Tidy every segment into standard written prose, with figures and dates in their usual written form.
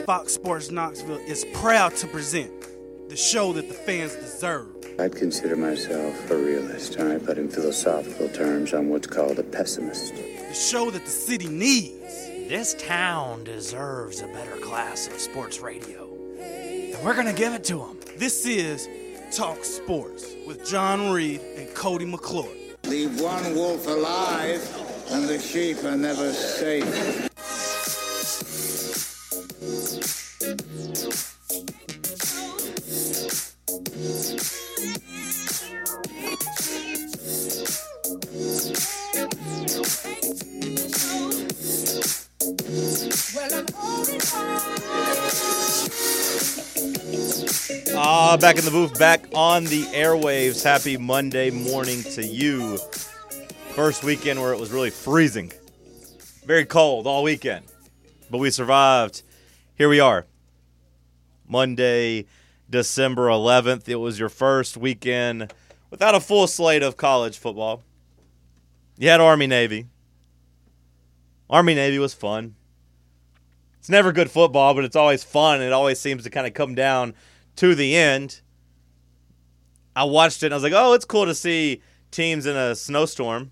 Fox Sports Knoxville is proud to present the show that the fans deserve. I'd consider myself a realist, all right, but in philosophical terms, I'm what's called a pessimist. The show that the city needs. This town deserves a better class of sports radio, and we're going to give it to them. This is Talk Sports with John Reed and Cody McClure. Leave one wolf alive, and the sheep are never safe. Back in the booth, back on the airwaves. Happy Monday morning to you. First weekend where it was really freezing. Very cold all weekend. But we survived. Here we are. Monday, December 11th. It was your first weekend without a full slate of college football. You had Army-Navy. Army-Navy was fun. It's never good football, but it's always fun. It always seems to kind of come down to the end. I watched it and I was like, oh, it's cool to see teams in a snowstorm.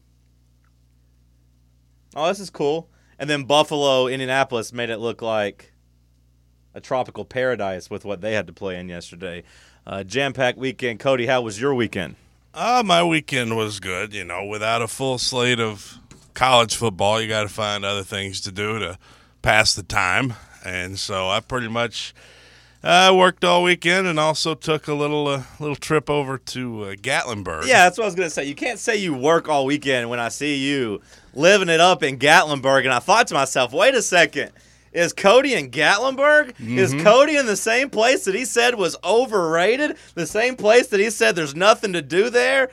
Oh, this is cool. And then Buffalo, Indianapolis made it look like a tropical paradise with what they had to play in yesterday. Jam-packed weekend. Cody, how was your weekend? My weekend was good. You know, without a full slate of college football, you got to find other things to do to pass the time. And so I pretty much worked all weekend and also took a little trip over to Gatlinburg. Yeah, that's what I was going to say. You can't say you work all weekend when I see you living it up in Gatlinburg. And I thought to myself, wait a second. Is Cody in Gatlinburg? Mm-hmm. Is Cody in the same place that he said was overrated? The same place that he said there's nothing to do there?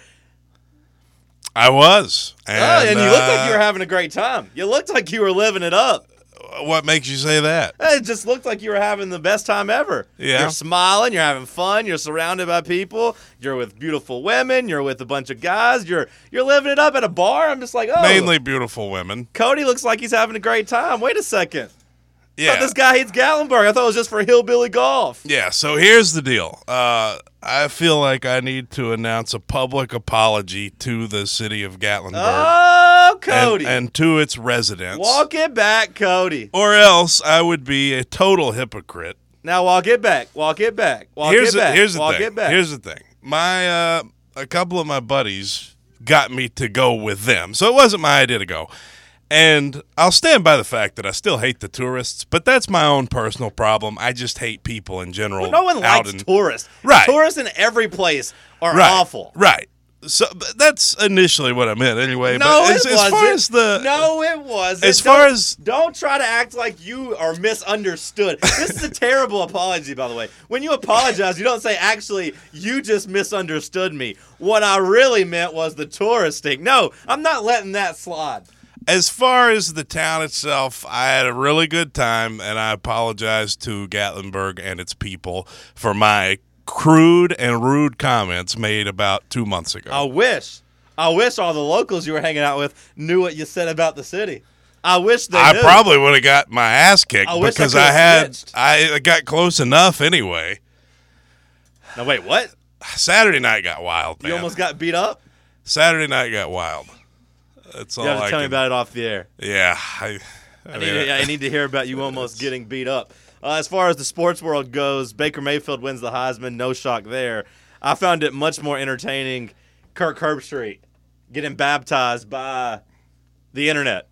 I was. And you looked like you were having a great time. You looked like you were living it up. What makes you say that? It just looked like you were having the best time ever. Yeah. You're smiling. You're having fun. You're surrounded by people. You're with beautiful women. You're with a bunch of guys. You're living it up at a bar. I'm just like, oh. Mainly beautiful women. Cody looks like he's having a great time. Wait a second. Yeah. I thought this guy hates Gatlinburg. I thought it was just for hillbilly golf. Yeah, so here's the deal. I feel like I need to announce a public apology to the city of Gatlinburg. Oh, Cody. And to its residents. Walk it back, Cody. Or else I would be a total hypocrite. Now walk it back. Walk it back. Here's the thing. A couple of my buddies got me to go with them. So it wasn't my idea to go. And I'll stand by the fact that I still hate the tourists, but that's my own personal problem. I just hate people in general. Well, no one likes tourists. Right. Tourists in every place are awful. Right. So that's initially what I meant anyway. No, but it wasn't. Don't try to act like you are misunderstood. This is a terrible apology, by the way. When you apologize, you don't say, actually, you just misunderstood me. What I really meant was the touristing. No, I'm not letting that slide. As far as the town itself, I had a really good time, and I apologize to Gatlinburg and its people for my crude and rude comments made about 2 months ago. I wish all the locals you were hanging out with knew what you said about the city. I wish they knew. I probably would have got my ass kicked because I got close enough anyway. Now, wait, what? Saturday night got wild, man. You almost got beat up? Saturday night got wild. That's all. You have to tell me about it off the air. Yeah. I need to hear about you almost getting beat up. As far as the sports world goes, Baker Mayfield wins the Heisman. No shock there. I found it much more entertaining. Kirk Herbstreit getting baptized by the internet.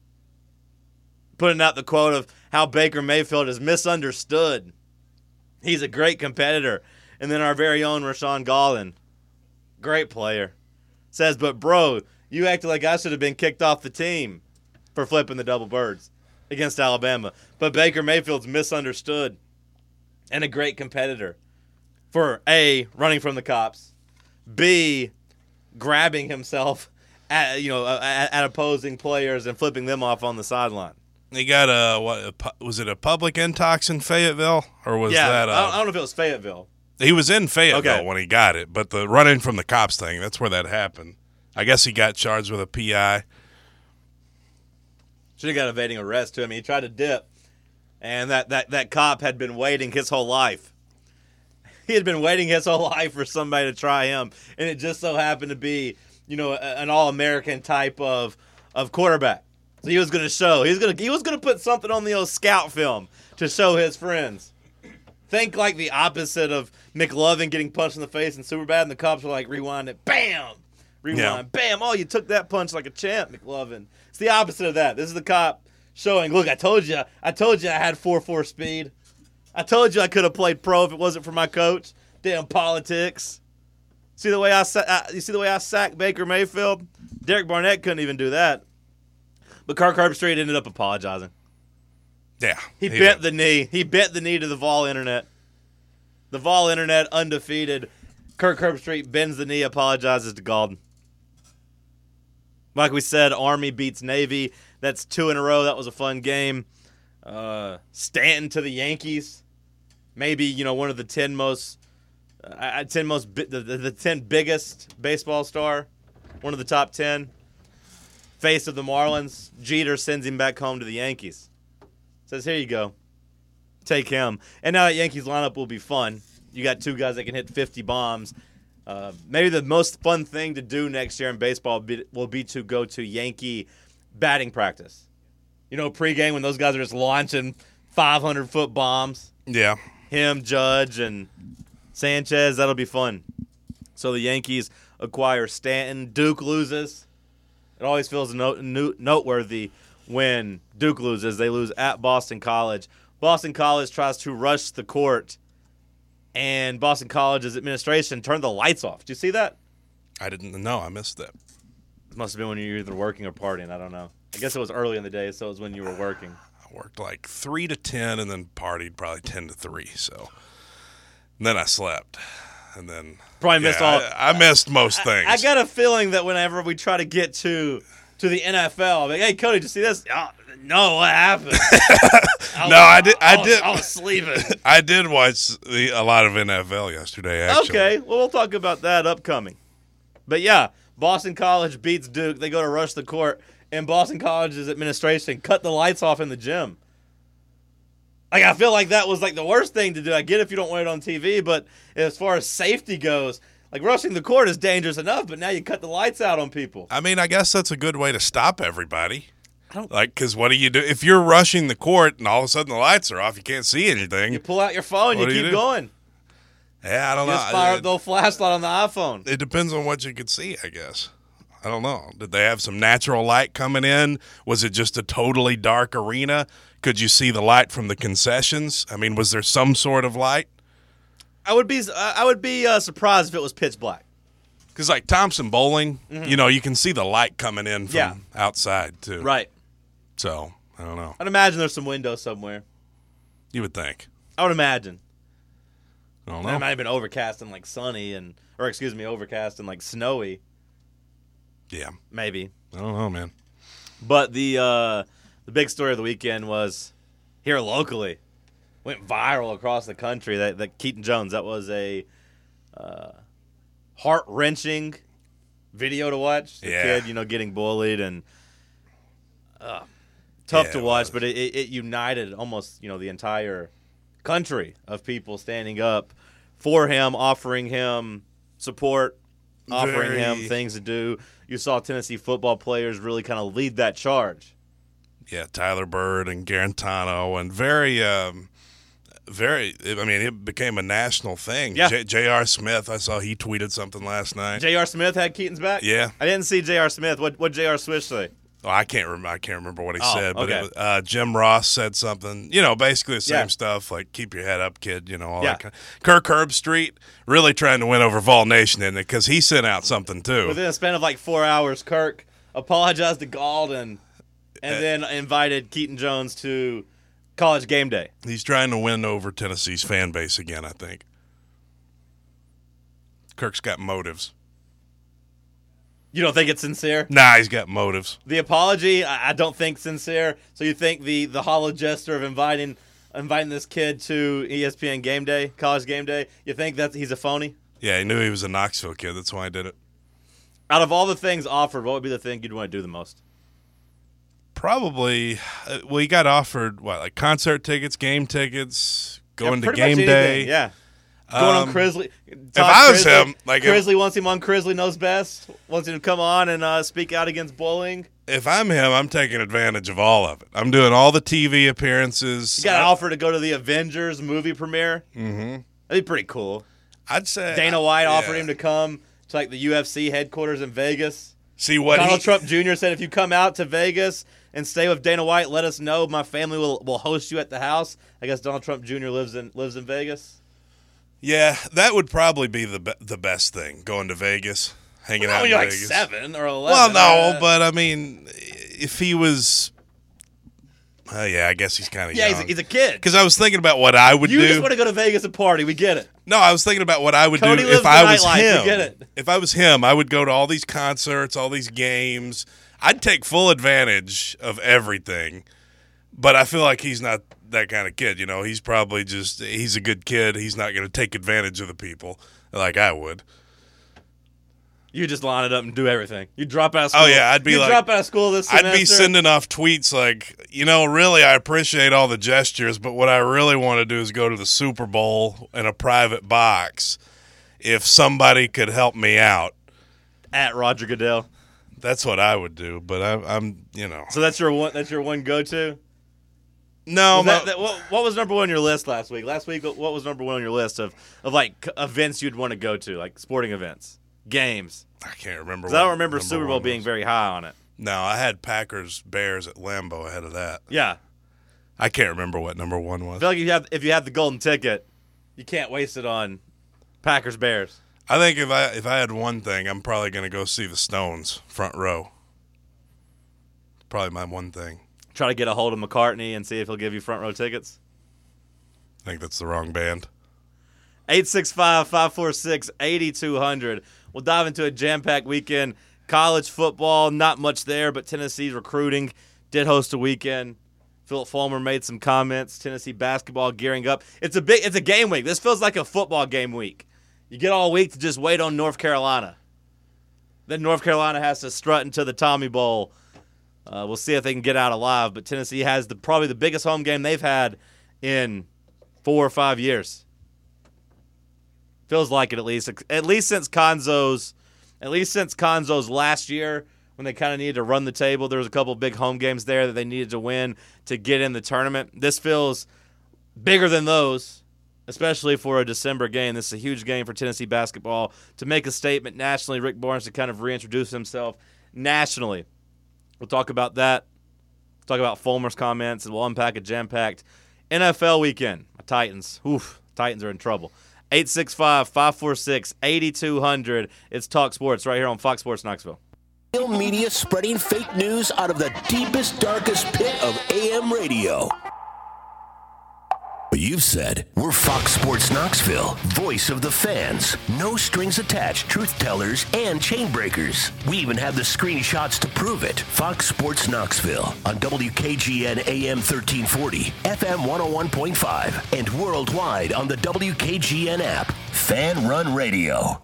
Putting out the quote of how Baker Mayfield is misunderstood. He's a great competitor. And then our very own Rashawn Golden, great player, says, but bro, you acted like I should have been kicked off the team for flipping the double birds against Alabama. But Baker Mayfield's misunderstood and a great competitor for A, running from the cops, B, grabbing himself at opposing players and flipping them off on the sideline. He got was it a public intox in Fayetteville? Or was that I don't know if it was Fayetteville. He was in Fayetteville when he got it, but the running from the cops thing, that's where that happened. I guess he got charged with a PI. Should have got evading arrest, too. I mean, he tried to dip, And that cop had been waiting his whole life. He had been waiting his whole life for somebody to try him, and it just so happened to be, an All-American type of quarterback. So he was going to show. He was going to put something on the old scout film to show his friends. Think like the opposite of McLovin getting punched in the face and Superbad, and the cops were like, rewind it, bam, rewind, bam. Oh, you took that punch like a champ, McLovin. It's the opposite of that. This is the cop showing, look, I told you I had 4.4 speed. I told you I could have played pro if it wasn't for my coach. Damn politics. See the way I sacked Baker Mayfield? Derek Barnett couldn't even do that. But Kirk Herbstreit ended up apologizing. Yeah. He bent the knee. He bent the knee to the Vol Internet. The Vol Internet undefeated. Kirk Herbstreit bends the knee, apologizes to Galden. Like we said, Army beats Navy. That's 2 in a row. That was a fun game. Stanton to the Yankees. Maybe, one of the 10 the 10 biggest baseball star. One of the top 10. Face of the Marlins. Jeter sends him back home to the Yankees. Says, here you go. Take him. And now that Yankees lineup will be fun. You got 2 guys that can hit 50 bombs. Maybe the most fun thing to do next year in baseball will be to go to Yankee batting practice. Pregame when those guys are just launching 500-foot bombs. Yeah. Him, Judge, and Sanchez, that'll be fun. So the Yankees acquire Stanton. Duke loses. It always feels noteworthy when Duke loses. They lose at Boston College. Boston College tries to rush the court, and Boston College's administration turned the lights off. Did you see that? I didn't know. I missed that. It must have been when you were either working or partying. I don't know. I guess it was early in the day, so it was when you were working. I worked like 3 to 10 and then partied probably 10 to 3. So and then I slept. And then probably missed all. I missed most things. I got a feeling that whenever we try to get to the NFL, I'm like, hey, Cody, did you see this? Oh, no, what happened? I was sleeping. I did watch a lot of NFL yesterday, actually. Okay, well, we'll talk about that upcoming. But yeah, Boston College beats Duke. They go to rush the court, and Boston College's administration cut the lights off in the gym. I feel like that was the worst thing to do. I get if you don't want it on TV, but as far as safety goes, rushing the court is dangerous enough, but now you cut the lights out on people. I mean, I guess that's a good way to stop everybody. Because what do you do? If you're rushing the court and all of a sudden the lights are off, you can't see anything. You pull out your phone, you keep going. Yeah, I don't know. Just fire up the flashlight on the iPhone. It depends on what you could see, I guess. I don't know. Did they have some natural light coming in? Was it just a totally dark arena? Could you see the light from the concessions? I mean, was there some sort of light? I would be surprised if it was pitch black. Because Thompson Bowling, you can see the light coming in from outside too. Right. So, I don't know. I'd imagine there's some windows somewhere. You would think. I would imagine. I don't know. It might have been overcast and sunny overcast and snowy. Yeah. Maybe. I don't know, man. But the big story of the weekend was here locally. Went viral across the country. That Keaton Jones, that was a heart-wrenching video to watch. The kid, getting bullied and tough to watch, but it united almost, the entire country of people standing up for him, offering him support, offering him things to do. You saw Tennessee football players really kind of lead that charge. Yeah, Tyler Bird and Garantano, and it became a national thing. Yeah. J.R. Smith, I saw he tweeted something last night. J.R. Smith had Keaton's back? Yeah. I didn't see J.R. Smith. What J.R. Swish say? Oh, I can't remember what he said, but okay. Jim Ross said something, basically the same stuff, keep your head up, kid, all that kind of. Kirk Herbstreit really trying to win over Vol Nation, isn't it? Because he sent out something, too. Within a span of 4 hours, Kirk apologized to Galden and then invited Keaton Jones to College Game Day. He's trying to win over Tennessee's fan base again, I think. Kirk's got motives. You don't think it's sincere? Nah, he's got motives. The apology, I don't think sincere. So you think the hollow gesture of inviting this kid to ESPN Game Day, College Game Day, you think that he's a phony? Yeah, he knew he was a Knoxville kid. That's why I did it. Out of all the things offered, what would be the thing you'd want to do the most? Probably. Well, he got offered like concert tickets, game tickets, going to pretty game much day. anything, yeah. Going on Crisley. If I was him, Crisley wants him on Crisley Knows Best. Wants him to come on and speak out against bullying. If I'm him, I'm taking advantage of all of it. I'm doing all the TV appearances. You got an offer to go to the Avengers movie premiere. Mm-hmm. That'd be pretty cool. I'd say Dana White offered him to come to like the UFC headquarters in Vegas. See what Donald Trump Jr. said, if you come out to Vegas and stay with Dana White, let us know. My family will host you at the house. I guess Donald Trump Jr. lives in Vegas. Yeah, that would probably be the best thing, going to Vegas, hanging out in you're Vegas. Like 7 or 11. Well, no, but I mean, if he was, yeah, I guess he's kind of young. Yeah, he's a kid. Because I was thinking about what I would do. You just want to go to Vegas and party. We get it. No, I was thinking about what I would Cody do lives if I the was nightlife. him. We get it. If I was him, I would go to all these concerts, all these games. I'd take full advantage of everything. But I feel like he's not that kind of kid. You know, he's probably he's a good kid. He's not going to take advantage of the people like I would. You just line it up and do everything. You drop out of school. Oh, yeah, I'd be drop out of school this semester. I'd be sending off tweets like, really, I appreciate all the gestures, but what I really want to do is go to the Super Bowl in a private box if somebody could help me out. At Roger Goodell. That's what I would do, but I'm. So that's your one go-to? No. What was number one on your list last week? Last week, what was number one on your list of like events you'd want to go to, like sporting events? Games. I can't remember. I don't remember Super Bowl being very high on it. No, I had Packers Bears at Lambeau ahead of that. Yeah. I can't remember what number one was. I feel like if you have the golden ticket, you can't waste it on Packers Bears. I think if I had one thing, I'm probably going to go see the Stones front row. Probably my one thing. Try to get a hold of McCartney and see if he'll give you front row tickets. I think that's the wrong band. 865-546-8200. We'll dive into a jam-packed weekend. College football, not much there, but Tennessee's recruiting did host a weekend. Philip Fulmer made some comments. Tennessee basketball gearing up. It's a game week. This feels like a football game week. You get all week to just wait on North Carolina. Then North Carolina has to strut into the Tommy Bowl. We'll see if they can get out alive. But Tennessee has probably the biggest home game they've had in 4 or 5 years. Feels like it at least since Conzo's last year when they kind of needed to run the table. There was a couple of big home games there that they needed to win to get in the tournament. This feels bigger than those, especially for a December game. This is a huge game for Tennessee basketball to make a statement nationally. Rick Barnes to kind of reintroduce himself nationally. We'll talk about that. We'll talk about Fulmer's comments, and we'll unpack a jam-packed NFL weekend. My Titans. Titans are in trouble. 865-546-8200. It's Talk Sports right here on Fox Sports Knoxville. Real media spreading fake news out of the deepest, darkest pit of AM radio. You've said, we're Fox Sports Knoxville, voice of the fans. No strings attached, truth tellers, and chain breakers. We even have the screenshots to prove it. Fox Sports Knoxville on WKGN AM 1340, FM 101.5, and worldwide on the WKGN app. Fan Run Radio.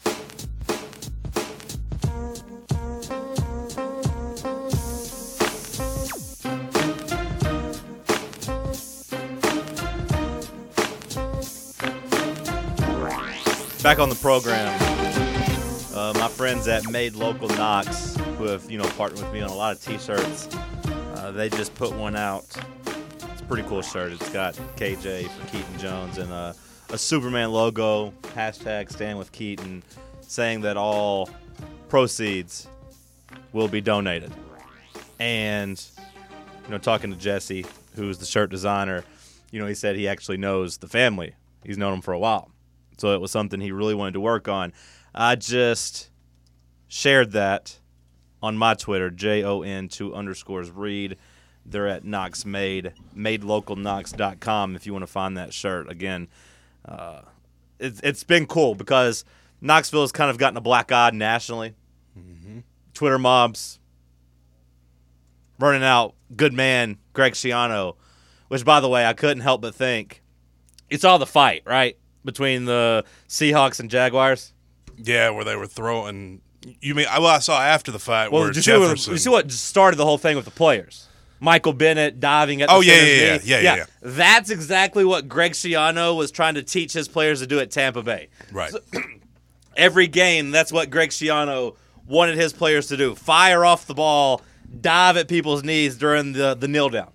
Back on the program, my friends at Made Local Knox, who have partnered with me on a lot of T-shirts, they just put one out. It's a pretty cool shirt. It's got KJ for Keaton Jones and a Superman logo, hashtag Stand with Keaton, saying that all proceeds will be donated. And talking to Jesse, who's the shirt designer, he said he actually knows the family. He's known them for a while. So it was something he really wanted to work on. I just shared that on my Twitter, JON2_Reed. They're at Knox Made, madelocalknox.com if you want to find that shirt. Again, it's been cool because Knoxville has kind of gotten a black eye nationally. Mm-hmm. Twitter mobs running out good man Greg Schiano, which, by the way, I couldn't help but think, you saw the fight, right? Between the Seahawks and Jaguars? Yeah, where they were throwing. You mean? Well, I saw after the fight where you Jefferson. You see what started the whole thing with the players? Michael Bennett diving at the center's knee. Yeah. That's exactly what Greg Schiano was trying to teach his players to do at Tampa Bay. Right. So, every game, that's what Greg Schiano wanted his players to do. Fire off the ball, dive at people's knees during the kneel down.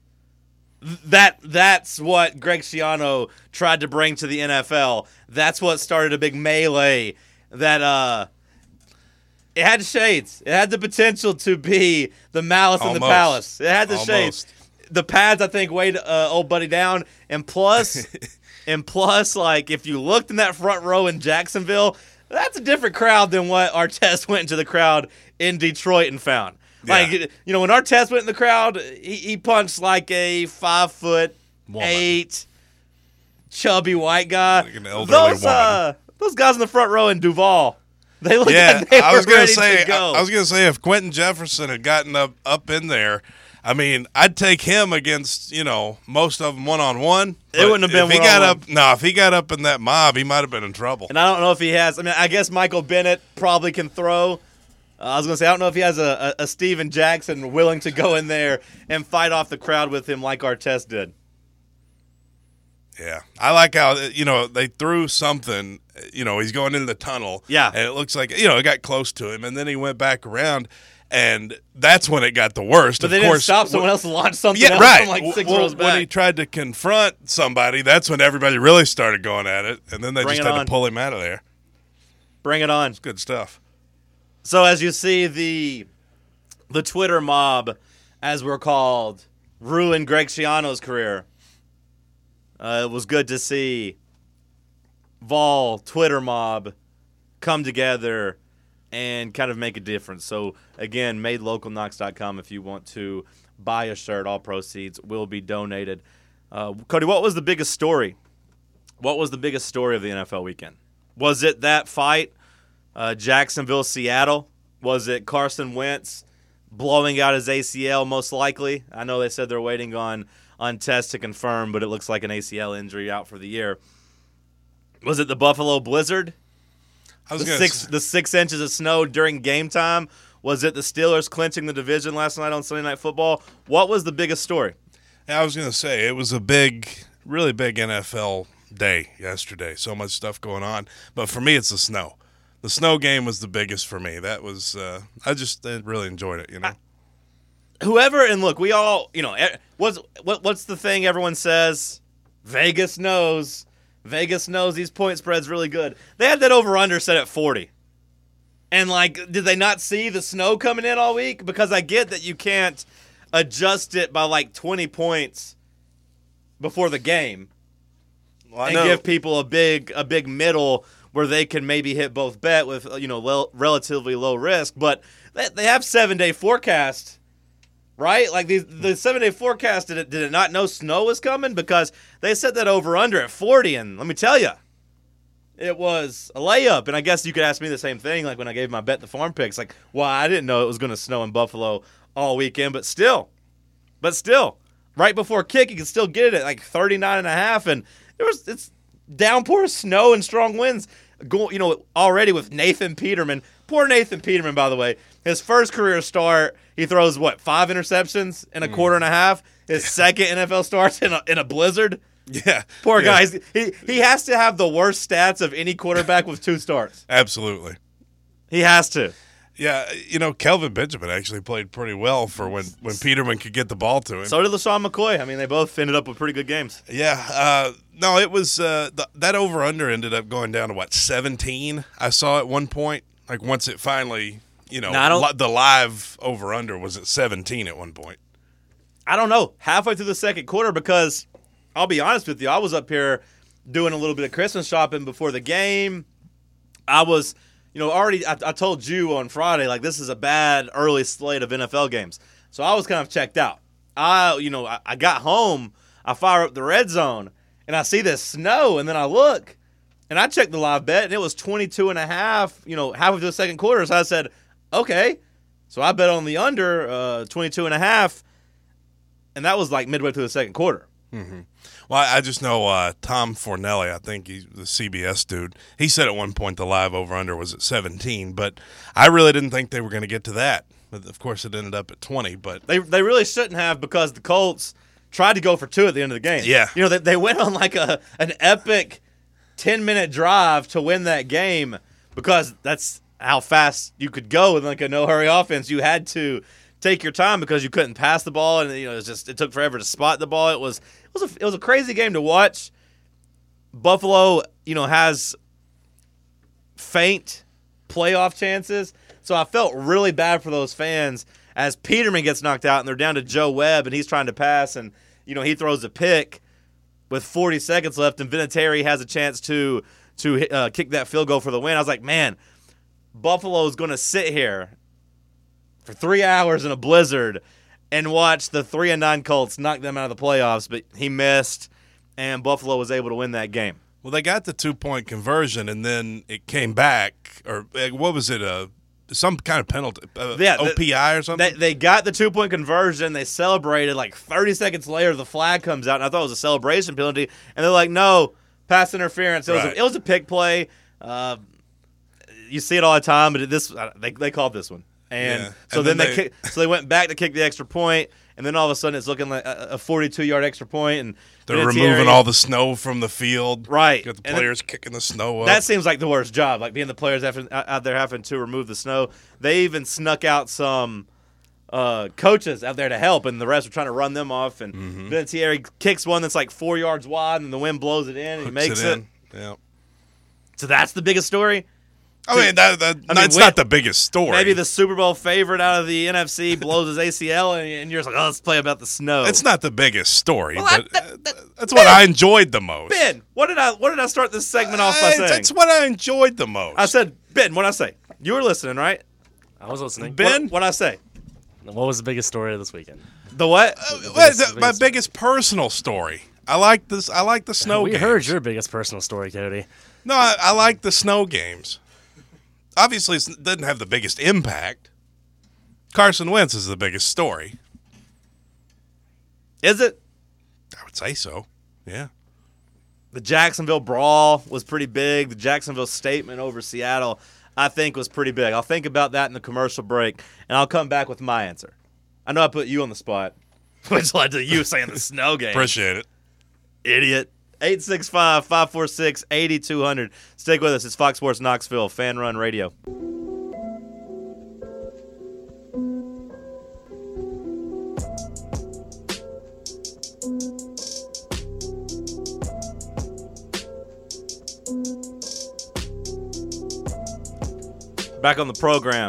That's what Greg Schiano tried to bring to the NFL. That's what started a big melee that it had shades. It had the potential to be the Malice in the Palace. It had the shades. The pads, I think, weighed old buddy down. And plus, like, if you looked in that front row in Jacksonville, that's a different crowd than what Artest went into the crowd in Detroit and found. Like, when Artest went in the crowd, he punched like a 5'8" chubby white guy. Like an elderly woman. Those guys in the front row in Duval, they looked like they were ready to go. I was going to say, if Quentin Jefferson had gotten up in there, I mean, I'd take him against, most of them one-on-one. It wouldn't have been one-on-one. If he got up in that mob, he might have been in trouble. And I don't know if he has. I mean, I guess Michael Bennett probably can throw. I was going to say, I don't know if he has a Steven Jackson willing to go in there and fight off the crowd with him like Artest did. Yeah. I like how, they threw something, he's going into the tunnel. Yeah. And it looks like, it got close to him, and then he went back around, and that's when it got the worst. But they didn't stop someone else to launch something else right. from like 6 rows back. When he tried to confront somebody, that's when everybody really started going at it, and then they just had to pull him out of there. Bring it on. It's good stuff. So as you see the Twitter mob, as we're called, ruin Greg Schiano's career, it was good to see Vol Twitter mob come together and kind of make a difference. So, again, madelocalknocks.com if you want to buy a shirt. All proceeds will be donated. Cody, what was the biggest story? What was the biggest story of the NFL weekend? Was it that fight, Jacksonville-Seattle? Was it Carson Wentz blowing out his ACL most likely? I know they said they're waiting on tests to confirm, but it looks like an ACL injury out for the year. Was it the Buffalo Blizzard? The 6 inches of snow during game time? Was it the Steelers clinching the division last night on Sunday Night Football? What was the biggest story? I was going to say, it was a really big NFL day yesterday. So much stuff going on. But for me, it's the snow. The snow game was the biggest for me. That was I just really enjoyed it, Whoever, and look, we all, what's the thing everyone says? Vegas knows these point spreads really good. They had that over-under set at 40. And, did they not see the snow coming in all week? Because I get that you can't adjust it by, 20 points before the game and give people a big middle where they can maybe hit both bet with, relatively low risk. But they have 7-day forecast, right? The 7-day forecast, did it not know snow was coming? Because they set that over-under at 40, and let me tell you, it was a layup. And I guess you could ask me the same thing, when I gave my Bet the Farm picks. I didn't know it was going to snow in Buffalo all weekend, but still, right before kick, you can still get it at 39.5, and it's downpour, snow, and strong winds. Already with Nathan Peterman. Poor Nathan Peterman, by the way. His first career start, he throws, 5 interceptions in a quarter and a half? His second NFL starts in a blizzard? Yeah. Poor guy. He has to have the worst stats of any quarterback with 2 starts. Absolutely. He has to. Yeah, Kelvin Benjamin actually played pretty well for when Peterman could get the ball to him. So did LaShawn McCoy. I mean, they both ended up with pretty good games. Yeah. No, it was that over-under ended up going down to, 17? I saw at one point. Once it finally, the live over-under was at 17 at one point. I don't know. Halfway through the second quarter, because I'll be honest with you, I was up here doing a little bit of Christmas shopping before the game. I was... already I told you on Friday, this is a bad early slate of NFL games. So I was kind of checked out. I got home, I fire up the red zone, and I see this snow, and then I look, and I checked the live bet, and it was 22.5, halfway through the second quarter. So I said, okay. So I bet on the under 22.5, and that was midway through the second quarter. Mm-hmm. Well, I just know Tom Fornelli, I think he's the CBS dude. He said at one point the live over-under was at 17, but I really didn't think they were going to get to that. But of course, it ended up at 20. But They really shouldn't have, because the Colts tried to go for 2 at the end of the game. Yeah. You know, they went on like an epic 10-minute drive to win that game, because that's how fast you could go with like a no-hurry offense. You had to take your time because you couldn't pass the ball, and it took forever to spot the ball. It was a crazy game to watch. Buffalo, has faint playoff chances, so I felt really bad for those fans as Peterman gets knocked out and they're down to Joe Webb and he's trying to pass, and he throws a pick with 40 seconds left, and Vinatieri has a chance to kick that field goal for the win. I was like, man, Buffalo's going to sit here for 3 hours in a blizzard and watch the 3-9 Colts knock them out of the playoffs, but he missed, and Buffalo was able to win that game. well, they got the 2-point conversion, and then it came back. Or what was it? Some kind of penalty, OPI or something? They got the 2-point conversion. They celebrated. Like 30 seconds later, the flag comes out, and I thought it was a celebration penalty. And they're like, no, pass interference. It was a pick play. You see it all the time, but they called this one. And so then they went back to kick the extra point, and then all of a sudden it's looking like a 42-yard extra point, and they're removing all the snow from the field. Right. Got the players kicking the snow up. That seems like the worst job, like being the players out there having to remove the snow. They even snuck out some coaches out there to help, and the rest were trying to run them off. And Vinatieri kicks one that's like 4 yards wide, and the wind blows it in, and he makes it. Yeah. So that's the biggest story. I mean, that's not the biggest story. Maybe the Super Bowl favorite out of the NFC blows his ACL, and you're just like, oh, let's play about the snow. It's not the biggest story, but that's what I enjoyed the most. Ben, what did I start this segment off by saying? That's what I enjoyed the most. I said, Ben, what did I say? You were listening, right? I was listening. Ben, what did I say? What was the biggest story of this weekend? The what? My biggest personal story. I like this. I like the snow games. We heard your biggest personal story, Cody. No, I like the snow games. Obviously, it doesn't have the biggest impact. Carson Wentz is the biggest story. Is it? I would say so. Yeah. The Jacksonville brawl was pretty big. The Jacksonville statement over Seattle, I think, was pretty big. I'll think about that in the commercial break, and I'll come back with my answer. I know I put you on the spot, which led to you saying the snow game. Appreciate it. Idiot. 865-546-8200. Stick with us. It's Fox Sports Knoxville, Fan Run Radio. Back on the program.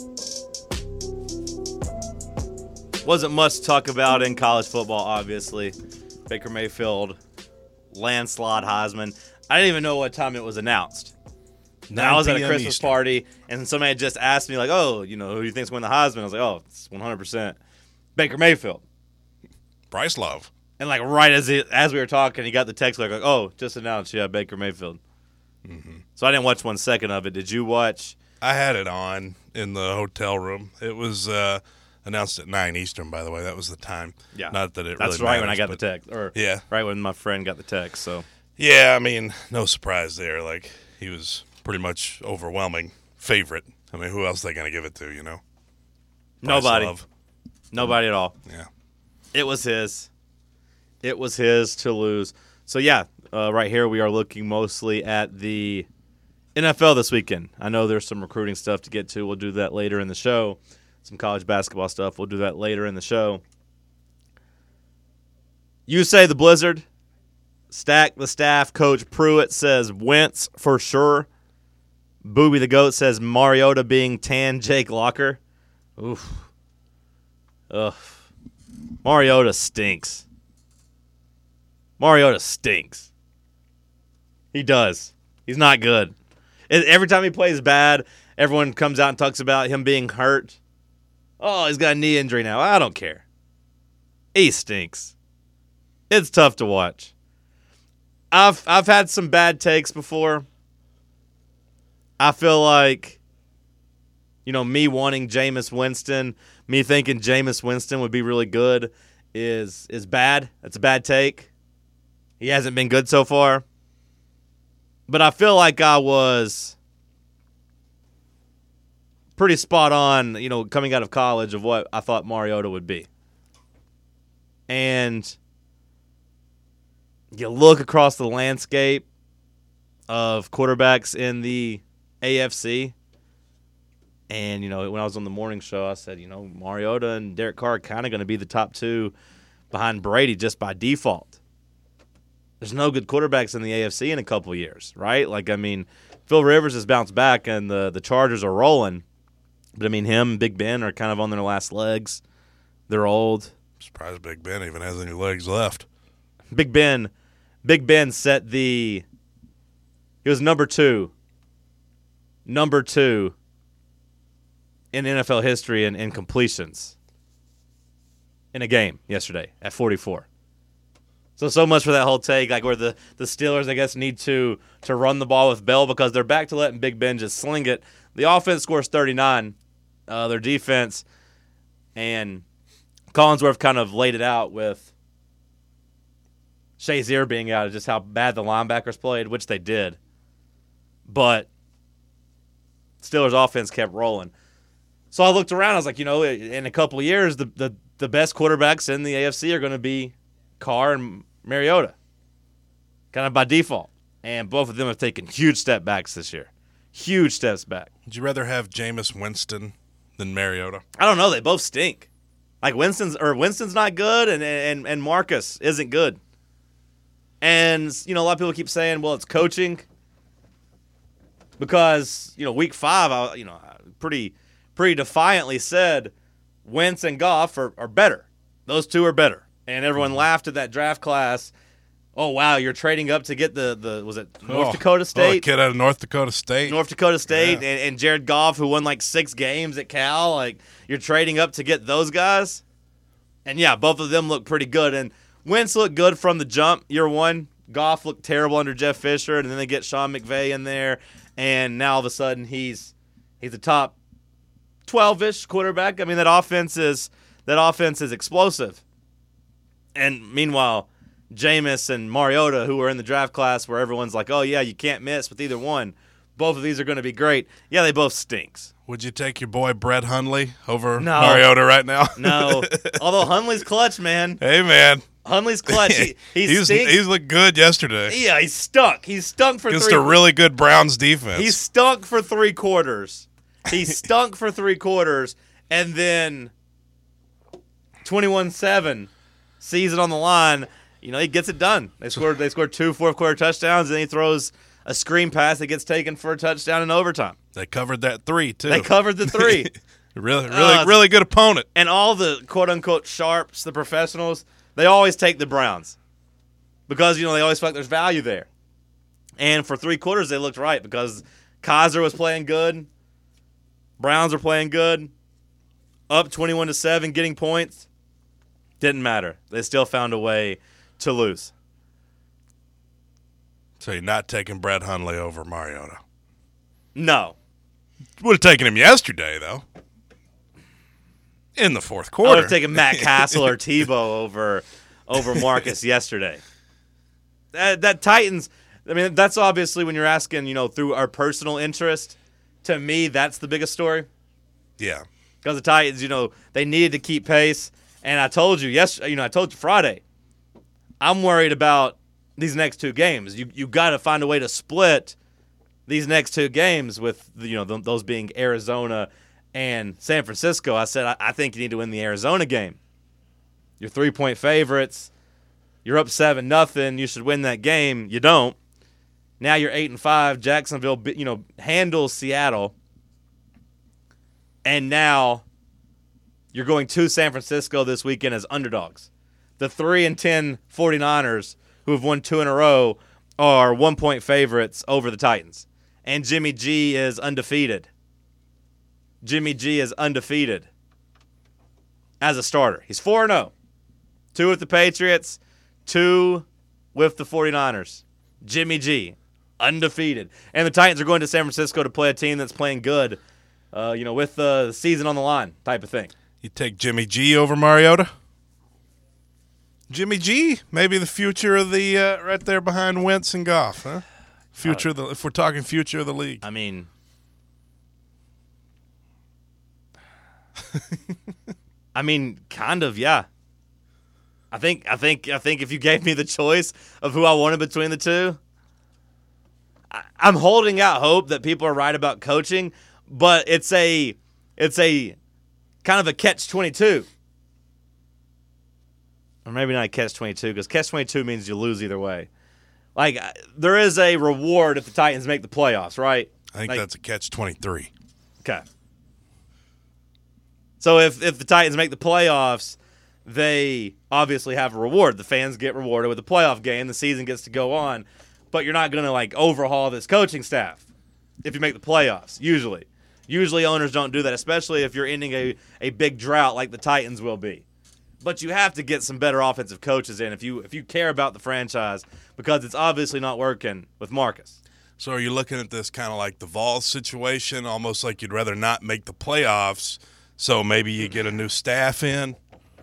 Wasn't much to talk about in college football, obviously. Baker Mayfield, landslide Heisman. I didn't even know what time it was announced. I was at a Christmas party, and somebody had just asked me, like, oh, who do you think's winning the Heisman? I was like, oh, it's 100% Baker Mayfield. Bryce Love. And, like, right as we were talking, he got the text, like, oh, just announced, yeah, Baker Mayfield. Mm-hmm. So I didn't watch 1 second of it. Did you watch? I had it on in the hotel room. It was announced at 9 Eastern, by the way. That was the time. Yeah. Not that it That's really right matters, when I got the text. Or yeah. Right when my friend got the text. So yeah, I mean, no surprise there. Like, he was pretty much overwhelming favorite. I mean, who else are they going to give it to, Nobody. Love. Nobody at all. Yeah. It was his. It was his to lose. So, yeah, right here we are looking mostly at the NFL this weekend. I know there's some recruiting stuff to get to. We'll do that later in the show. Some college basketball stuff. We'll do that later in the show. You say the Blizzard. Stack the staff. Coach Pruitt says Wentz for sure. Booby the Goat says Mariota being tan Jake Locker. Oof. Ugh. Mariota stinks. Mariota stinks. He does. He's not good. Every time he plays bad, everyone comes out and talks about him being hurt. Oh, he's got a knee injury now. I don't care. He stinks. It's tough to watch. I've had some bad takes before. I feel like, me wanting Jameis Winston, me thinking Jameis Winston would be really good is bad. That's a bad take. He hasn't been good so far. But I feel like I was pretty spot on, coming out of college of what I thought Mariota would be. And you look across the landscape of quarterbacks in the AFC, and, when I was on the morning show, I said, Mariota and Derek Carr are kind of going to be the top two behind Brady just by default. There's no good quarterbacks in the AFC in a couple of years, right? Phil Rivers has bounced back, and the Chargers are rolling. But, him and Big Ben are kind of on their last legs. They're old. I'm surprised Big Ben even has any legs left. Big Ben set he was number two in NFL history in completions in a game yesterday at 44. So much for that whole take, where the Steelers, I guess, need to run the ball with Bell because they're back to letting Big Ben just sling it. The offense scores 39. Their defense and Collinsworth kind of laid it out with Shazier being out of just how bad the linebackers played, which they did. But Steelers' offense kept rolling. So I looked around. I was like, in a couple of years, the best quarterbacks in the AFC are going to be Carr and Mariota, kind of by default. And both of them have taken huge step backs this year. Huge steps back. Would you rather have Jameis Winston than Mariota? I don't know. They both stink. Winston's not good, and Marcus isn't good. And, a lot of people keep saying, well, it's coaching. Because, week 5, I pretty defiantly said Wentz and Goff are better. Those two are better. And everyone laughed at that draft class. Oh, wow, you're trading up to get was it North Dakota State? A kid out of North Dakota State. Yeah. And Jared Goff, who won 6 games at Cal. You're trading up to get those guys. And, yeah, both of them look pretty good. And Wentz looked good from the jump, year 1. Goff looked terrible under Jeff Fisher. And then they get Sean McVay in there. And now all of a sudden he's a top 12-ish quarterback. That offense is explosive. And meanwhile, Jameis and Mariota, who are in the draft class where everyone's like, oh, yeah, you can't miss with either one. Both of these are going to be great. Yeah, they both stinks. Would you take your boy Brett Hundley over Mariota right now? No. Although Hundley's clutch, man. Hey, man. Hundley's clutch. He's looked good yesterday. Yeah, he stunk. He stunk for against a really good Browns defense. He stunk for 3 quarters. He stunk for 3 quarters, and then 21-7, season on the line. He gets it done. They scored 2 fourth-quarter touchdowns, and he throws a screen pass that gets taken for a touchdown in overtime. They covered that 3, too. They covered the 3. Really good opponent. And all the quote-unquote sharps, the professionals, they always take the Browns because, they always feel like there's value there. And for 3 quarters, they looked right because Kaiser was playing good. Browns were playing good. Up 21-7, getting points. Didn't matter. They still found a way to lose. So you're not taking Brett Hundley over Mariota? No. Would have taken him yesterday, though. In the fourth quarter. I would have taken Matt Castle or Tebow over Marcus yesterday. That Titans, that's obviously when you're asking, through our personal interest. To me, that's the biggest story. Yeah. Because the Titans, they needed to keep pace. And I told you, I told you Friday, I'm worried about these next 2 games. You got to find a way to split these next 2 games with, those being Arizona and San Francisco. I said, I think you need to win the Arizona game. You're 3-point favorites. You're up 7-0. You should win that game. You don't. Now you're 8-5. Jacksonville, handles Seattle. And now you're going to San Francisco this weekend as underdogs. The 3-10 49ers, who have won 2 in a row, are 1-point favorites over the Titans. And Jimmy G is undefeated. Jimmy G is undefeated as a starter. He's 4-0. 2 with the Patriots, 2 with the 49ers. Jimmy G, undefeated. And the Titans are going to San Francisco to play a team that's playing good, with the season on the line type of thing. You take Jimmy G over Mariota? Jimmy G, maybe the future of the right there behind Wentz and Goff, huh? Future if we're talking future of the league. I mean, kind of, yeah. I think if you gave me the choice of who I wanted between the two, I'm holding out hope that people are right about coaching, but it's a kind of a catch-22. Or maybe not a catch-22, because catch-22 means you lose either way. Like, there is a reward if the Titans make the playoffs, right? I think that's a catch-23. Okay. So if the Titans make the playoffs, they obviously have a reward. The fans get rewarded with the playoff game. The season gets to go on. But you're not going to, like, overhaul this coaching staff if you make the playoffs, usually. Usually owners don't do that, especially if you're ending a big drought like the Titans will be. But you have to get some better offensive coaches in if you care about the franchise, because it's obviously not working with Marcus. So are you looking at this kind of like the Vols situation, almost like you'd rather not make the playoffs, so maybe you get a new staff in?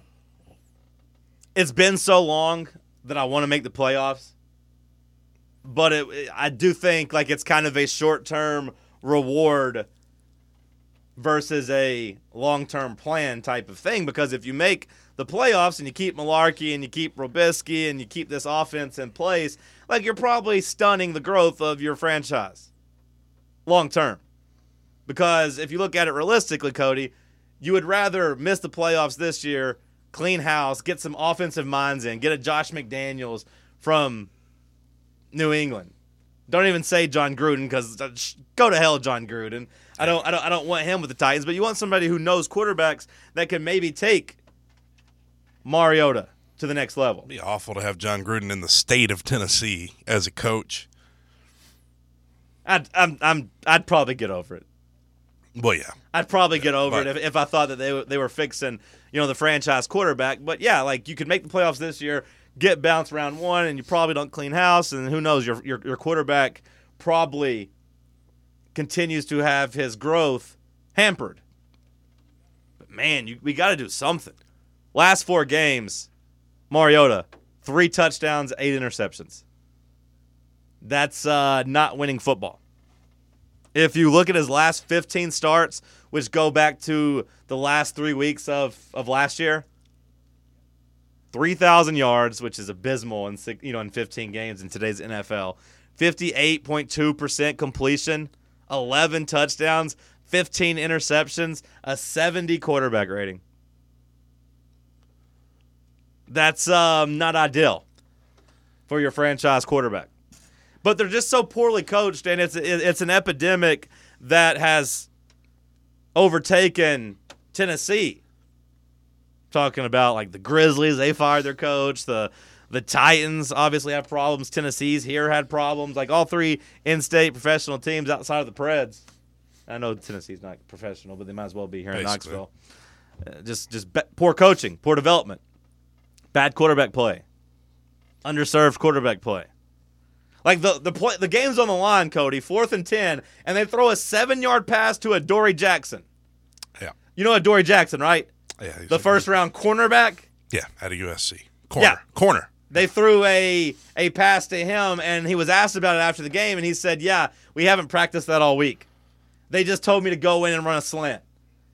It's been so long that I want to make the playoffs, but I do think like it's kind of a short-term reward versus a long-term plan type of thing, because if you make the playoffs and you keep Malarkey and you keep Robisky and you keep this offense in place, like you're probably stunning the growth of your franchise long-term. Because if you look at it realistically, Cody, you would rather miss the playoffs this year, clean house, get some offensive minds in, get a Josh McDaniels from New England. Don't even say John Gruden, because go to hell, John Gruden. I don't want him with the Titans, but you want somebody who knows quarterbacks that can maybe take Mariota to the next level. It'd be awful to have John Gruden in the state of Tennessee as a coach. I'd probably get over it. Well, yeah, I'd probably get over it if I thought that they were fixing, the franchise quarterback. But yeah, like you could make the playoffs this year, get bounced round one, and you probably don't clean house, and who knows, your quarterback probably continues to have his growth hampered. But man, we got to do something. Last 4 games, Mariota, 3 touchdowns, 8 interceptions. That's not winning football. If you look at his last 15 starts, which go back to the last 3 weeks of last year, 3,000 yards, which is abysmal in 15 games in today's NFL. 58.2% completion, 11 touchdowns, 15 interceptions, a 70 quarterback rating. That's not ideal for your franchise quarterback. But they're just so poorly coached, and it's an epidemic that has overtaken Tennessee. Talking about like the Grizzlies, they fired their coach. The Titans obviously have problems. Tennessee's here had problems. Like all 3 in-state professional teams outside of the Preds. I know Tennessee's not professional, but they might as well be here in Knoxville. Just poor coaching, poor development, bad quarterback play, underserved quarterback play. Like the game's on the line, Cody, 4th and 10, and they throw a 7-yard pass to Adoree Jackson. Yeah. You know Adoree Jackson, right? Yeah. The first-round cornerback? Yeah, out of USC. Corner. They threw a pass to him, and he was asked about it after the game, and he said, yeah, we haven't practiced that all week. They just told me to go in and run a slant.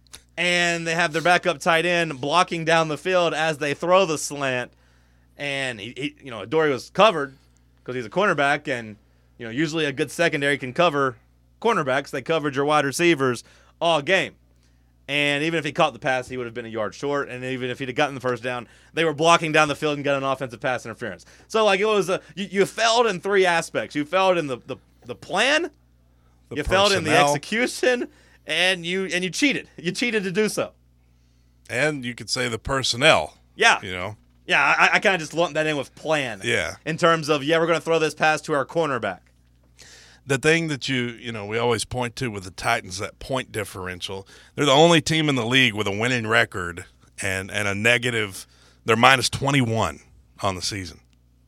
And they have their backup tight end blocking down the field as they throw the slant, and Adoree was covered, because he's a cornerback, and usually a good secondary can cover cornerbacks. They covered your wide receivers all game. And even if he caught the pass, he would have been a yard short. And even if he'd have gotten the first down, they were blocking down the field and got an offensive pass interference. So, like, it was you failed in 3 aspects. You failed in the plan, you failed in the execution, and you cheated. You cheated to do so. And you could say the personnel. Yeah. Yeah, I kind of just lumped that in with plan. Yeah. In terms of, we're going to throw this pass to our cornerback. The thing that we always point to with the Titans, that point differential, they're the only team in the league with a winning record and a negative. They're minus 21 on the season.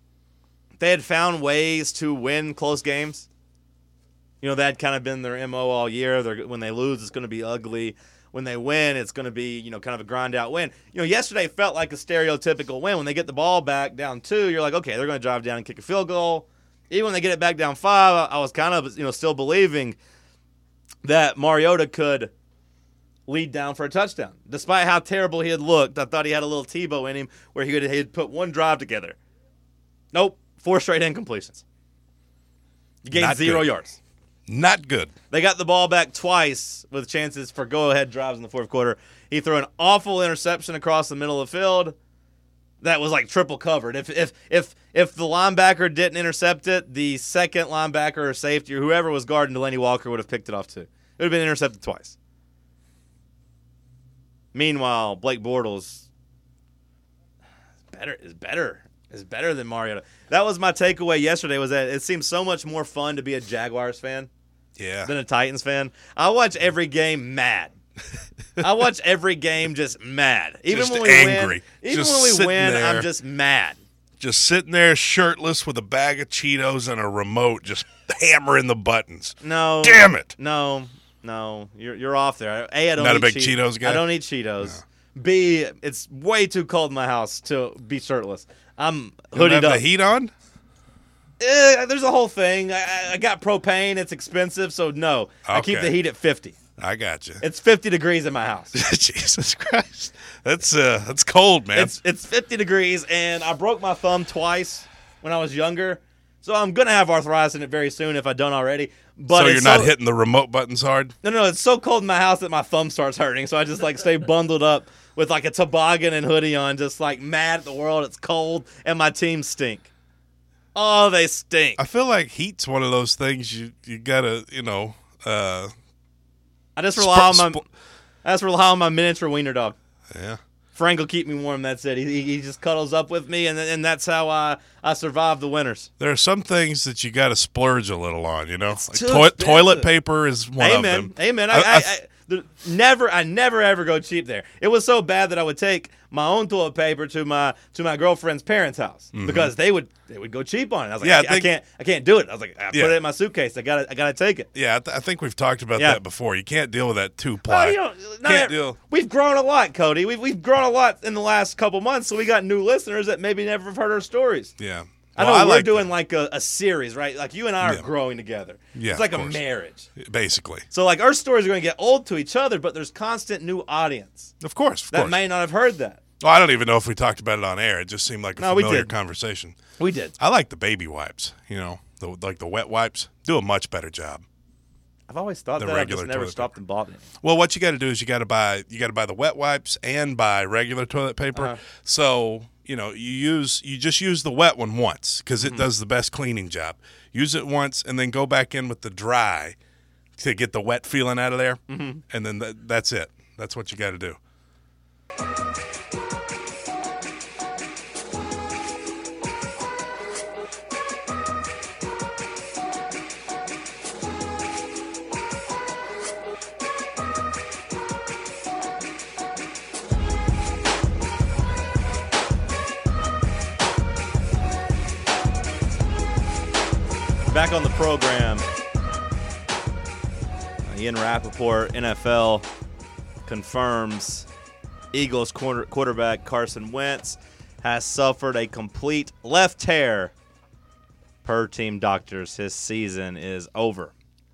They had found ways to win close games. That had kind of been their MO all year. When they lose, it's going to be ugly. When they win, it's going to be, kind of a grind-out win. Yesterday felt like a stereotypical win. When they get the ball back down 2, you're like, okay, they're going to drive down and kick a field goal. Even when they get it back down 5, I was kind of, still believing that Mariota could lead down for a touchdown. Despite how terrible he had looked, I thought he had a little Tebow in him where he'd put one drive together. Nope, 4 straight incompletions. You gained Not 0 good. yards. Not good. They got the ball back twice with chances for go-ahead drives in the fourth quarter. He threw an awful interception across the middle of the field that was like triple covered. If the linebacker didn't intercept it, the second linebacker or safety or whoever was guarding Delaney Walker would have picked it off too. It would have been intercepted twice. Meanwhile, Blake Bortles is better than Mariota. That was my takeaway yesterday, was that it seems so much more fun to be a Jaguars fan than a Titans fan. I watch every game mad. I watch every game just mad. Even Just when we angry. win, Just even when we sitting win, there. I'm just mad. Just sitting there shirtless with a bag of Cheetos and a remote, just hammering the buttons. No. Damn it. No. You're off there. A, I don't Not a eat big Cheetos guy? I don't eat Cheetos. B, it's way too cold in my house to be shirtless. I'm You don't hoodied have up. the heat on? There's a whole thing. I got propane. It's expensive, so no. I keep Okay. the heat at 50. I got you. It's 50 degrees in my house. Jesus Christ. That's cold, man. It's 50 degrees, and I broke my thumb twice when I was younger, so I'm going to have arthritis in it very soon if I don't already. But so it's you're not hitting the remote buttons hard? No, it's so cold in my house that my thumb starts hurting, so I just stay bundled up with a toboggan and hoodie on, just mad at the world. It's cold, and my team stink. Oh, they stink. I feel like heat's one of those things you gotta, I just rely on my miniature wiener dog. Yeah. Frank will keep me warm. That's it. He just cuddles up with me, and that's how I survive the winters. There are some things that you got to splurge a little on, too toilet expensive. paper is one of them. Amen. I I never ever go cheap there. It was so bad that I would take my own toilet paper to my girlfriend's parents' house because they would go cheap on it. I was like, I can't do it. I was like, put it in my suitcase. I gotta take it. Yeah, I think we've talked about that before. You can't deal with that Oh, 2-ply. Can't deal. We've grown a lot, Cody. We've grown a lot in the last couple months, so we got new listeners that maybe never have heard our stories. Yeah. I know Well, we're like doing a series, right? Like you and I are growing together. Yeah, it's like of a course. marriage. Basically. So our stories are going to get old to each other, but there's constant new audience Of course. that may not have heard that. Well, I don't even know if we talked about it on air. It just seemed like a No, we familiar did. conversation. We did. I like the baby wipes, the wet wipes. Do a much better job. I've always thought The that. I've regular just never toilet stopped paper. and bought it. Well, what you got to do is you got to buy the wet wipes and buy regular toilet paper. So, you just use the wet one once because it does the best cleaning job. Use it once and then go back in with the dry to get the wet feeling out of there. Mm-hmm. And then that's it. That's what you got to do. Back on the program, Ian Rappaport, NFL, confirms Eagles quarterback Carson Wentz has suffered a complete left tear. Per team doctors, his season is over.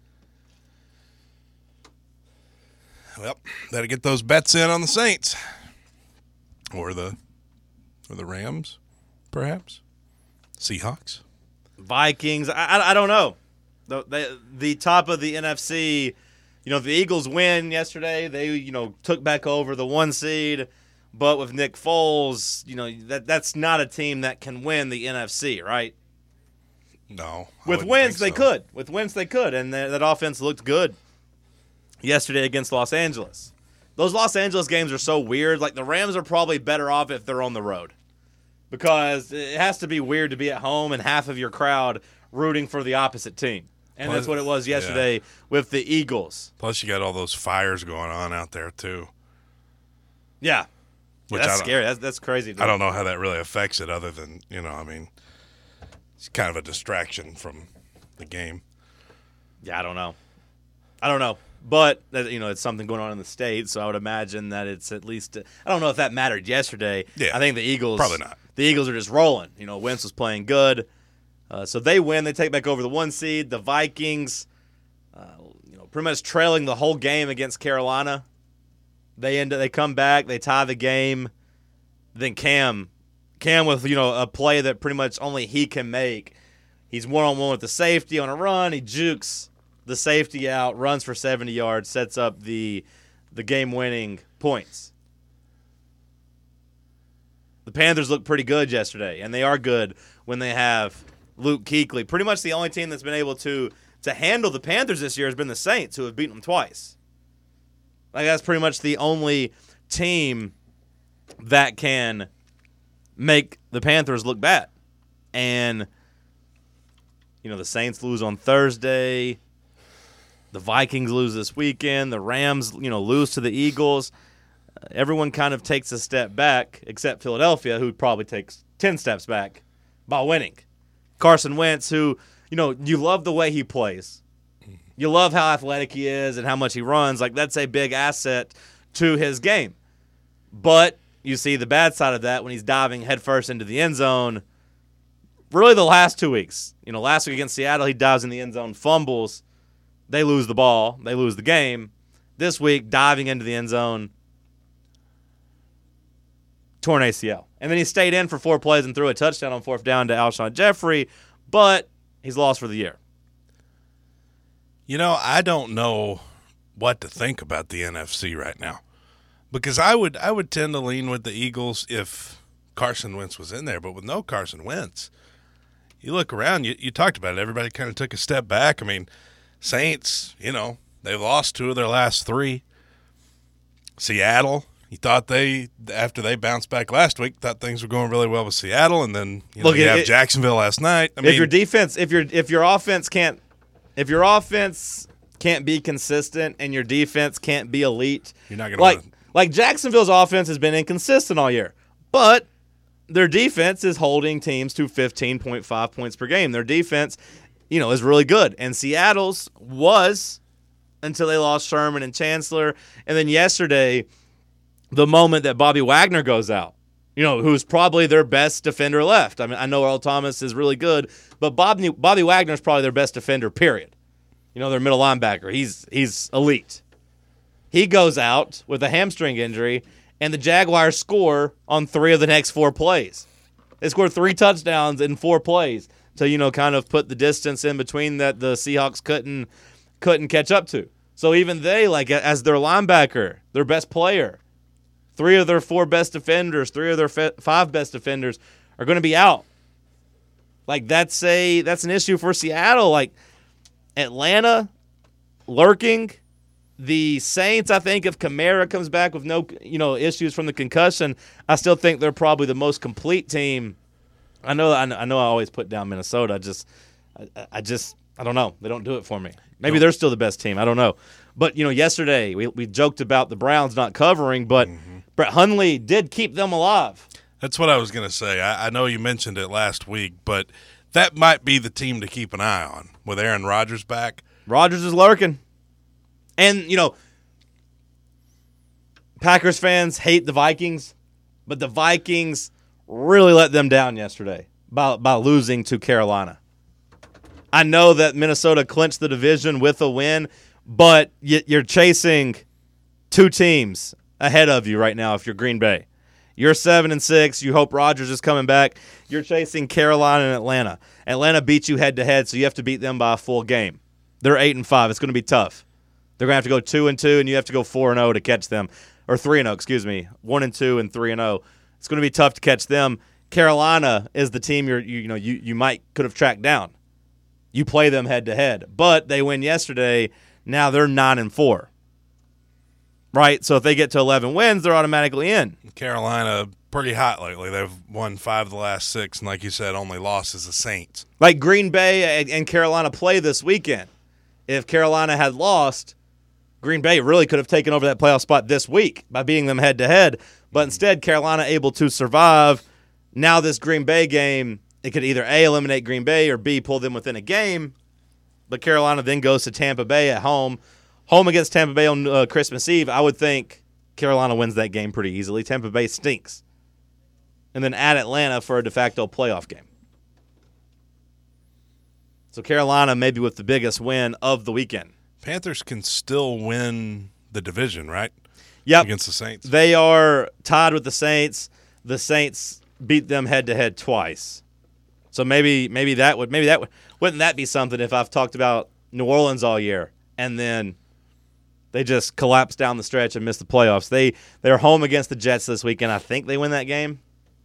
Well, better get those bets in on the Saints or the Rams, perhaps Seahawks. Vikings, I don't know. The top of the NFC, the Eagles win yesterday. They, took back over the 1 seed. But with Nick Foles, that's not a team that can win the NFC, right? No. With wins, they could. With wins, they could. And that offense looked good yesterday against Los Angeles. Those Los Angeles games are so weird. The Rams are probably better off if they're on the road. Because it has to be weird to be at home and half of your crowd rooting for the opposite team. And that's what it was yesterday with the Eagles. Plus, you got all those fires going on out there, too. Yeah. Which that's scary. That's crazy. I don't know how that really affects it other than, it's kind of a distraction from the game. Yeah, I don't know. But, it's something going on in the States, so I would imagine that it's at least I don't know if that mattered yesterday. Yeah, I think the Eagles probably not. The Eagles are just rolling. Wentz was playing good. So they win. They take back over the 1 seed. The Vikings, pretty much trailing the whole game against Carolina. They come back, they tie the game. Then Cam with a play that pretty much only he can make. He's one-on-one with the safety on a run. He jukes the safety out, runs for 70 yards, sets up the game-winning points. The Panthers looked pretty good yesterday, and they are good when they have Luke Kuechly. Pretty much the only team that's been able to handle the Panthers this year has been the Saints, who have beaten them twice. Like, that's pretty much the only team that can make the Panthers look bad. And, the Saints lose on Thursday. The Vikings lose this weekend. The Rams, lose to the Eagles. Everyone kind of takes a step back, except Philadelphia, who probably takes 10 steps back by winning. Carson Wentz, who, you love the way he plays. You love how athletic he is and how much he runs. Like, that's a big asset to his game. But you see the bad side of that when he's diving headfirst into the end zone. Really the last 2 weeks. Last week against Seattle, he dives in the end zone, fumbles. They lose the ball. They lose the game. This week, diving into the end zone, torn ACL. And then he stayed in for 4 plays and threw a touchdown on 4th down to Alshon Jeffrey, but he's lost for the year. I don't know what to think about the NFC right now, because I would tend to lean with the Eagles if Carson Wentz was in there, but with no Carson Wentz, you look around, you talked about it, everybody kind of took a step back. I mean, Saints, they've lost 2 of their last 3. Seattle, you thought after they bounced back last week, thought things were going really well with Seattle, and then you have Jacksonville last night. I mean, if your offense can't be consistent and your defense can't be elite, you're not going to like Jacksonville's offense has been inconsistent all year, but their defense is holding teams to 15.5 points per game. Their defense, is really good, and Seattle's was until they lost Sherman and Chancellor, and then yesterday, the moment that Bobby Wagner goes out, who's probably their best defender left. I mean, I know Earl Thomas is really good, but Bobby Wagner is probably their best defender, period. Their middle linebacker. He's elite. He goes out with a hamstring injury, and the Jaguars score on 3 of the next 4 plays. They scored 3 touchdowns in 4 plays to, kind of put the distance in between that the Seahawks couldn't catch up to. So even they, as their linebacker, their best player, 3 of their 4 best defenders, 3 of their 5 best defenders are going to be out. That's an issue for Seattle. Atlanta lurking. The Saints, I think, if Kamara comes back with no issues from the concussion, I still think they're probably the most complete team. I know I always put down Minnesota. I don't know. They don't do it for me. Maybe they're still the best team. I don't know. But, yesterday we joked about the Browns not covering, but Brett Hundley did keep them alive. That's what I was going to say. I know you mentioned it last week, but that might be the team to keep an eye on with Aaron Rodgers back. Rodgers is lurking. And, Packers fans hate the Vikings, but the Vikings really let them down yesterday by losing to Carolina. I know that Minnesota clinched the division with a win, but you're chasing 2 teams ahead of you right now if you're Green Bay. You're 7-6. You hope Rodgers is coming back. You're chasing Carolina and Atlanta. Atlanta beat you head-to-head, so you have to beat them by a full game. They're 8-5. It's going to be tough. They're going to have to go 2-2, and you have to go 4-0 to catch them. Or 3-0, excuse me. 1-2 and 3-0. It's going to be tough to catch them. Carolina is the team you might could have tracked down. You play them head-to-head. But they win yesterday. Now they're 9-4. Right? So if they get to 11 wins, they're automatically in. Carolina, pretty hot lately. They've won 5 of the last 6, and like you said, only lost is the Saints. Like Green Bay and Carolina play this weekend. If Carolina had lost, Green Bay really could have taken over that playoff spot this week by beating them head-to-head. But instead, Carolina able to survive. Now this Green Bay game, it could either A, eliminate Green Bay, or B, pull them within a game. But Carolina then goes to Tampa Bay at home. Home against Tampa Bay on Christmas Eve, I would think Carolina wins that game pretty easily. Tampa Bay stinks. And then at Atlanta for a de facto playoff game. So Carolina maybe with the biggest win of the weekend. Panthers can still win the division, right? Yep. against the Saints. They are tied with the Saints. The Saints beat them head-to-head twice. So maybe wouldn't that be something if I've talked about New Orleans all year and then they just collapsed down the stretch and missed the playoffs. They're home against the Jets this weekend. I think they win that game.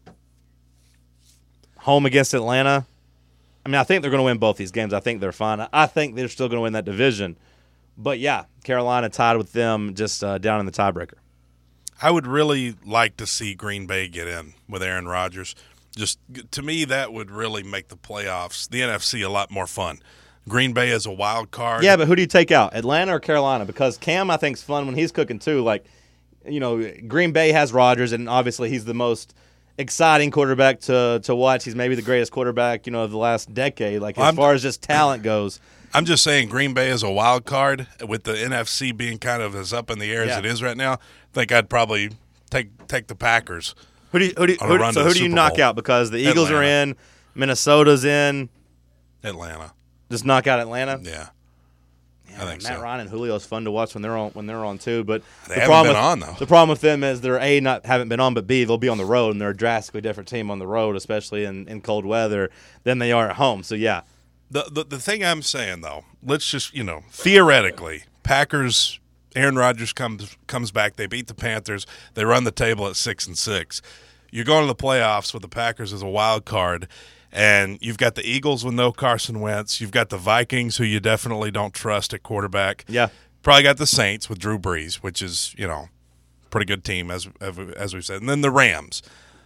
Home against Atlanta. I mean, I think they're going to win both these games. I think they're fine. I think they're still going to win that division. But, yeah, Carolina tied with them just down in the tiebreaker. I would really like to see Green Bay get in with Aaron Rodgers. Just to me, that would really make the playoffs, the NFC, a lot more fun. Green Bay is a wild card. Yeah, but who do you take out, Atlanta or Carolina? Because Cam, I think, is fun when he's cooking too. Like, Green Bay has Rodgers, and obviously he's the most exciting quarterback to watch. He's maybe the greatest quarterback, of the last decade. Like, as far as just talent goes. I'm just saying Green Bay is a wild card with the NFC being kind of as up in the air as it is right now. I think I'd probably take the Packers. Who do you knock out? Because the Eagles are in, Minnesota's in. Atlanta. Just knock out Atlanta? Yeah. I think Matt so. Ryan and Julio's fun to watch when they're on too. But they haven't been on though. The problem with them is they're haven't been on, but B, they'll be on the road, and they're a drastically different team on the road, especially in cold weather, than they are at home. So yeah. The thing I'm saying though, let's just theoretically, Packers, Aaron Rodgers comes back, they beat the Panthers, they run the table at 6-6. You're going to the playoffs with the Packers as a wild card. And you've got the Eagles with no Carson Wentz. You've got the Vikings, who you definitely don't trust at quarterback. Yeah. Probably got the Saints with Drew Brees, which is, pretty good team, as we've said. And then the Rams.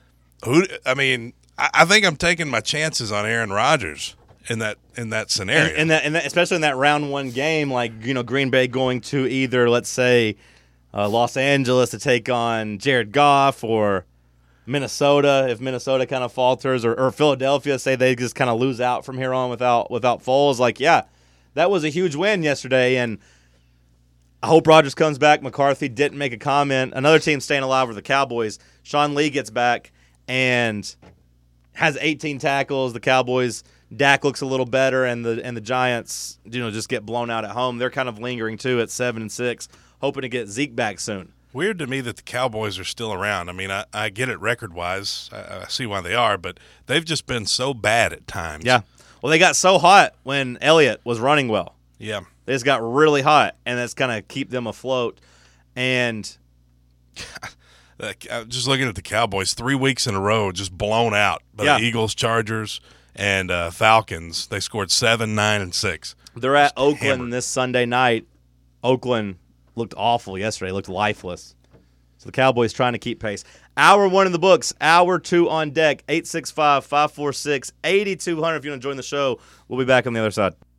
I think I'm taking my chances on Aaron Rodgers in that scenario. And especially in that round one game, like, Green Bay going to either, let's say, Los Angeles to take on Jared Goff, or Minnesota, if Minnesota kind of falters, or Philadelphia, say they just kind of lose out from here on without Foles. Like, yeah, that was a huge win yesterday, and I hope Rodgers comes back. McCarthy didn't make a comment. Another team staying alive were the Cowboys. Sean Lee gets back and has 18 tackles. The Cowboys, Dak looks a little better, and the Giants, just get blown out at home. They're kind of lingering too at 7-6, hoping to get Zeke back soon. Weird to me that the Cowboys are still around. I mean, I get it record-wise. I see why they are, but they've just been so bad at times. Yeah. Well, they got so hot when Elliott was running well. Yeah. They just got really hot, and that's kind of keep them afloat. And just looking at the Cowboys, 3 weeks in a row just blown out by the Eagles, Chargers, and Falcons. They scored 7, 9, and 6. They're at Oakland this Sunday night. Oakland looked awful yesterday, looked lifeless. So the Cowboys trying to keep pace. Hour 1 in the books, hour 2 on deck, 865-546-8200 if you want to join the show. We'll be back on the other side.